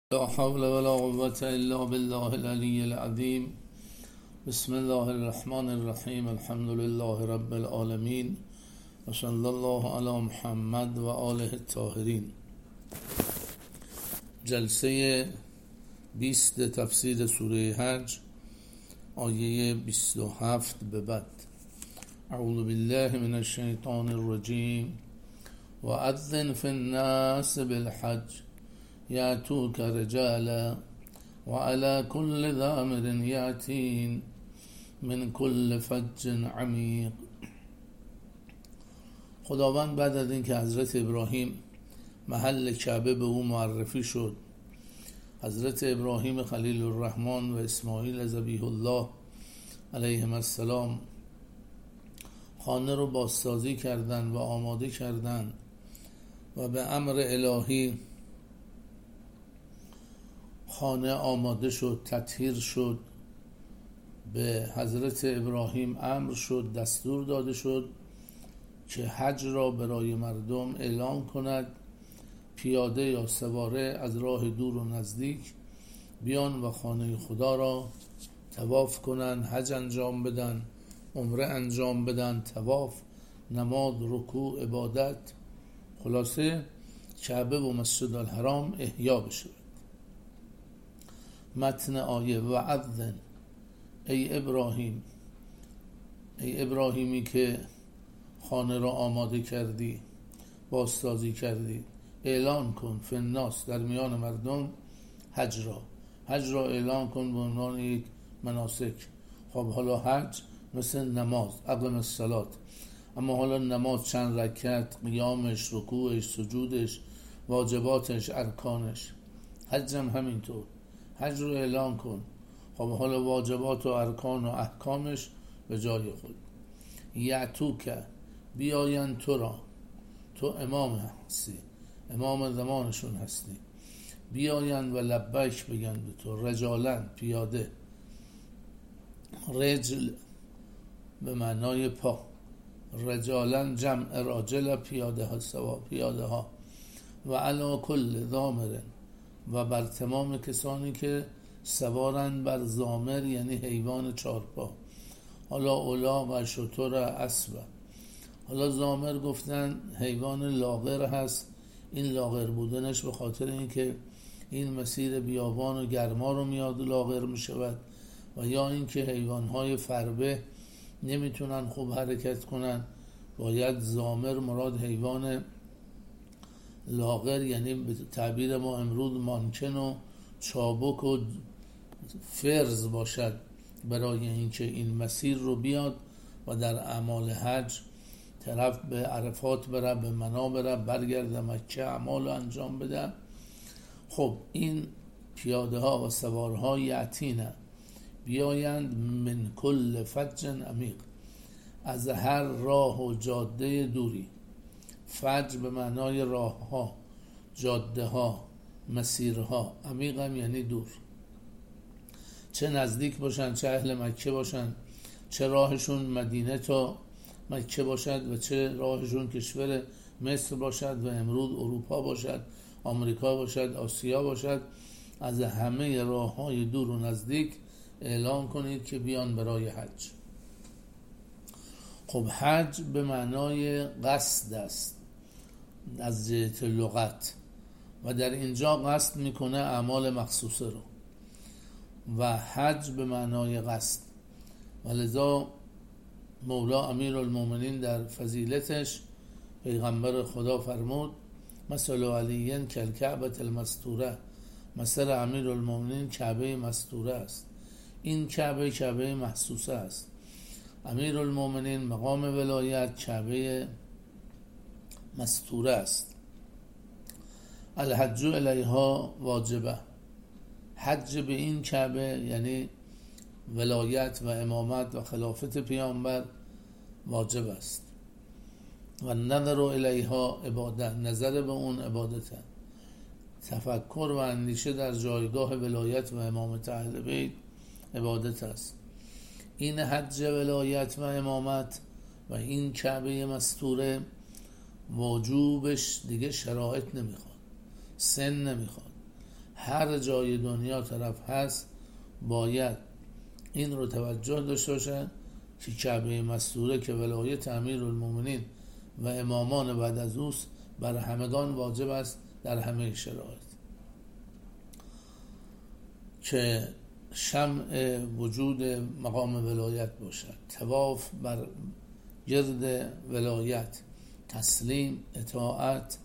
لا حول ولا قوة إلا بالله العلي العظيم. بسم الله الرحمن الرحیم. الحمد لله رب العالمین و صلی الله علی محمد و آله الطاهرین. جلسه 20 تفسیر سوره حج، آیه 27 به بعد. اعوذ بالله من الشیطان الرجیم. و اذن فی الناس بالحج یأتوک رجالا و علی کل ضامر یأتین من کل فج عمیق. خداوند بعد از اینکه حضرت ابراهیم محل کعبه به او معرفی شد، حضرت ابراهیم خلیل الرحمن و اسماعیل ذبیح الله علیهم السلام خانه رو بازسازی کردند و آماده کردند و به امر الهی خانه آماده شد، تطهیر شد. به حضرت ابراهیم امر شد، دستور داده شد که حج را برای مردم اعلام کند، پیاده یا سواره از راه دور و نزدیک بیان و خانه خدا را طواف کنند، حج انجام بدن، عمره انجام بدن، طواف، نماز، رکوع، عبادت، خلاصه کعبه و مسجد الحرام احیا بشه. متن آیه: و اذن، ای ابراهیم، ای ابراهیمی که خانه را آماده کردی، بازسازی کردی، اعلان کن فی الناس، در میان مردم، حج را اعلان کن به عنوان یک مناسک. خب حالا حج مثل نماز، اقم الصلاة، اما حالا نماز چند رکعت، قیامش، رکوعش، سجودش، واجباتش، ارکانش. حج هم همینطور، حج رو اعلان کن. خب حالا واجبات و ارکان و احکامش به جای خود. یأتوک، بیاین تو را، تو امام هستی، امام زمانشون هستی، بیاین و لبیک بگن به تو، رجالن، پیاده، رجل به معنای پا، رجالن جمع راجل، پیاده ها، سوا پیاده ها، و علی کل ضامر، و بر تمام کسانی که سوارن بر ضامر، یعنی حیوان چارپا. حالا الاغ و شتر اسب. حالا ضامر گفتن حیوان لاغر هست، این لاغر بودنش به خاطر اینکه این مسیر بیابان و گرما رو میاد لاغر میشود، و یا اینکه حیوانهای فربه نمیتونن خوب حرکت کنن، باید ضامر مراد حیوان لاغر، یعنی به تعبیر ما امروز مانکن و چابک و فرز باشد، برای اینکه این مسیر رو بیاد و در اعمال حج طرف به عرفات بره، به منا بره، برگرده مکه، اعمال رو انجام بده. خب این پیاده ها و سوارها یأتینه، بیایند، من کل فج عمیق، از هر راه و جاده دوری. فج به معنای راه ها، جاده ها، مسیرها، عمیق هم یعنی دور. چه نزدیک باشن، چه اهل مکه باشن، چه راهشون مدینه تا مکه باشد و چه راهشون کشور مصر باشد و امروز اروپا باشد، آمریکا باشد، آسیا باشد، از همه راه های دور و نزدیک اعلان کنید که بیان برای حج. خب حج به معنای قصد است از جهت لغت، و در اینجا قصد میکنه اعمال مخصوصه رو، و حج به معنای قصد، و لذا مولا امیرالمومنین در فضیلتش پیغمبر خدا فرمود: مثل علی کالکعبة المستوره، مثل امیرالمومنین کعبه مستوره است. این کعبه محسوسه است. امیرالمومنین مقام ولایت کعبه مستوره است. الحج الیها واجبه، حج به این کعبه یعنی ولایت و امامت و خلافت پیامبر واجب است. و نظر الیها عبادت، نظر به اون عبادت، تفکر و اندیشه در جایگاه ولایت و امامت اهل بیت عبادت است. این حج ولایت و امامت و این کعبه مستوره وجوبش دیگه شرایط نمیخواد، سن نمیخواد، هر جای دنیا طرف هست باید این رو توجه داشته باشه که کعبه مستوره که ولایت امیرالمومنین و امامان بعد از اوست بر همگان واجب است در همه شرایط، که شمع وجود مقام ولایت باشد، طواف بر گرد ولایت، تسلیم، اطاعت،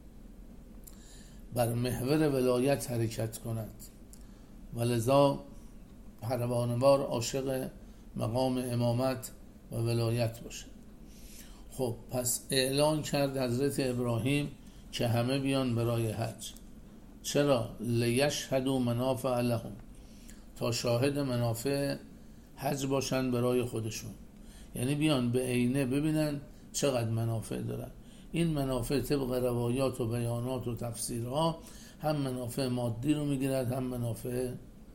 بر محور ولایت حرکت کند و لذا پروانه‌وار عاشق مقام امامت و ولایت باشد. خب پس اعلان کرد حضرت ابراهیم که همه بیان برای حج. چرا؟ لیشهدوا منافع لهم، تا شاهد منافع حج باشن برای خودشون، یعنی بیان به عینه ببینن چقدر منافع دارن. این منافع طبق روایات و بیانات و تفسیرها هم منافع مادی رو میگیرد، هم منافع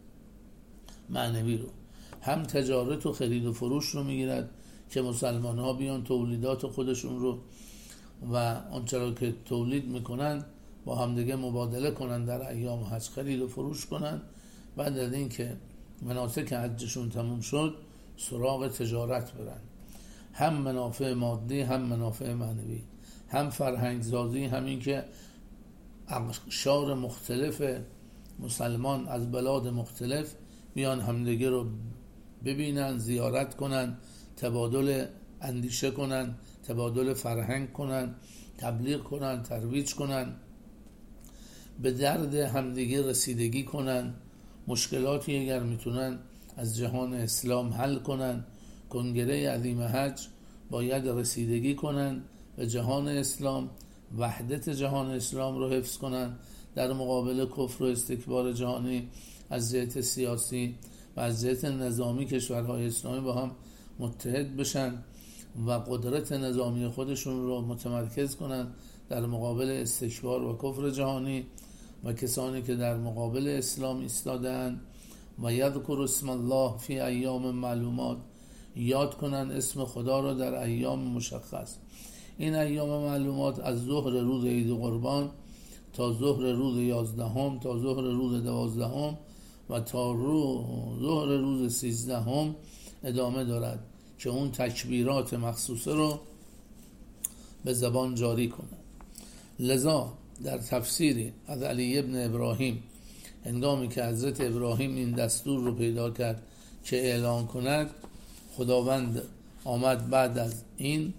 معنوی رو، هم تجارت و خرید و فروش رو میگیرد که مسلمان ها بیان تولیدات خودشون رو و آنچه را که تولید میکنن با همدیگه مبادله کنن، در ایام حج خرید و فروش کنن. بعد از این که مناسک حجشون تموم شد سراغ تجارت برن، هم منافع مادی هم منافع معنوی، هم فرهنگزازی، همین که اقشار مختلف مسلمان از بلاد مختلف بیان همدیگه رو ببینن، زیارت کنن، تبادل اندیشه کنن، تبادل فرهنگ کنن، تبلیغ کنن، ترویج کنن، به درد همدیگه رسیدگی کنن، مشکلاتی اگر میتونن از جهان اسلام حل کنن. کنگره عظیم حج باید رسیدگی کنن به جهان اسلام، وحدت جهان اسلام رو حفظ کنن در مقابل کفر و استکبار جهانی از جهت سیاسی و از جهت نظامی. کشورهای اسلامی با هم متحد بشن و قدرت نظامی خودشون رو متمرکز کنن در مقابل استکبار و کفر جهانی و کسانی که در مقابل اسلام ایستادن. و یذکر اسم الله فی ایام معلومات، یاد کنن اسم خدا رو در ایام مشخص. این ایام معلومات از ظهر روز عید قربان تا ظهر روز 11 تا ظهر روز 12 و تا ظهر روز 13 ادامه دارد که اون تکبیرات مخصوصه رو به زبان جاری کنه. لذا در تفسیری از علی ابن ابراهیم هنگامی که حضرت ابراهیم این دستور رو پیدا کرد که اعلان کند، خداوند آمد بعد از این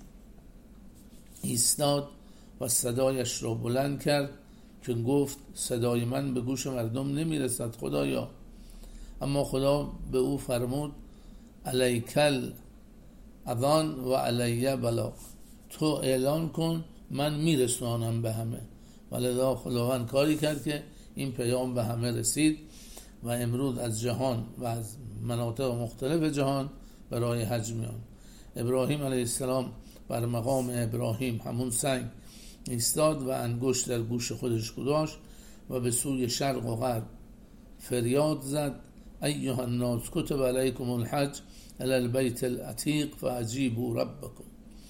ایستاد و صدایش را بلند کرد که گفت صدای من به گوش مردم نمیرسد خدایا. اما خدا به او فرمود علیکل اذان و علی بلاغ، تو اعلان کن من میرسونم به همه. ولذا خداوند کاری کرد که این پیام به همه رسید و امروز از جهان و از مناطق مختلف جهان برای حج میان. ابراهیم علیه السلام بر مقام ابراهیم همون سنگ ایستاد و انگشت در گوش خودش گذاشت و به سوی شرق و غرب فریاد زد ایها الناس کتب علیکم الحج الی البیت العتیق فاجیبوا ربکم.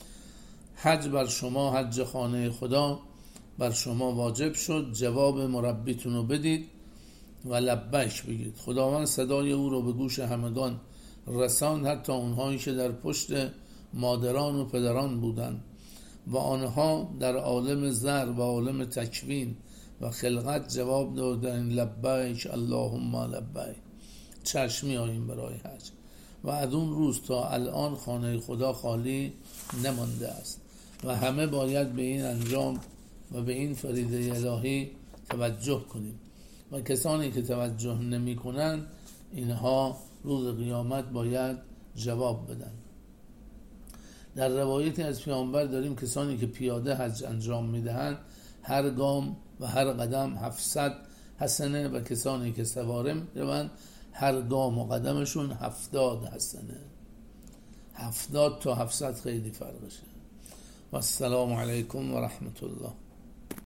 حج بر شما، حج خانه خدا بر شما واجب شد، جواب مربیتون رو بدید و لبیک بگید. خداوند صدای او رو به گوش همگان رساند، حتی اونهایی که در پشت مادران و پدران بودند و آنها در عالم زر و عالم تکوین و خلقت جواب دادن لبیک اللهم لبیک، چشمی آییم برای حج. و از اون روز تا الان خانه خدا خالی نمانده است و همه باید به این انجام و به این فریضه الهی توجه کنیم و کسانی که توجه نمی کنند اینها روز قیامت باید جواب بدن. در روایتی از پیامبر داریم کسانی که پیاده حج انجام میدهند هر گام و هر قدم 700 حسنه و کسانی که سواره میروند هر گام و قدمشون 70 حسنه. 70 تا 700 خیلی فرقشه. و السلام علیکم و رحمت الله.